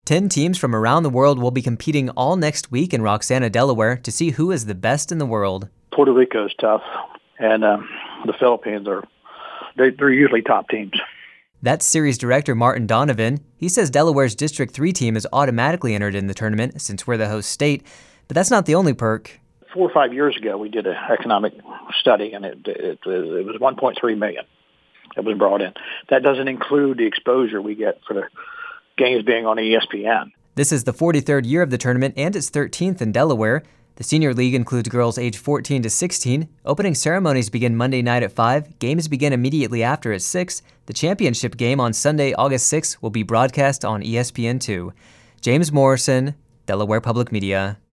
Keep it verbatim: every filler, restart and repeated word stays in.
Ten teams from around the world will be competing all next week in Roxana, Delaware, to see who is the best in the world. Puerto Rico is tough, and um, the Philippines are they, they're usually top teams. That's series director Martin Donovan. He says Delaware's District three team is automatically entered in the tournament since we're the host state, but that's not the only perk. Four or five years ago, we did an economic study, and it, it, it was one point three million dollars that was brought in. That doesn't include the exposure we get for the games being on E S P N. This is the forty-third year of the tournament, and it's thirteenth in Delaware. The Senior League includes girls age fourteen to sixteen. Opening ceremonies begin Monday night at five. Games begin immediately after at six. The championship game on Sunday, August sixth, will be broadcast on E S P N two. James Morrison, Delaware Public Media.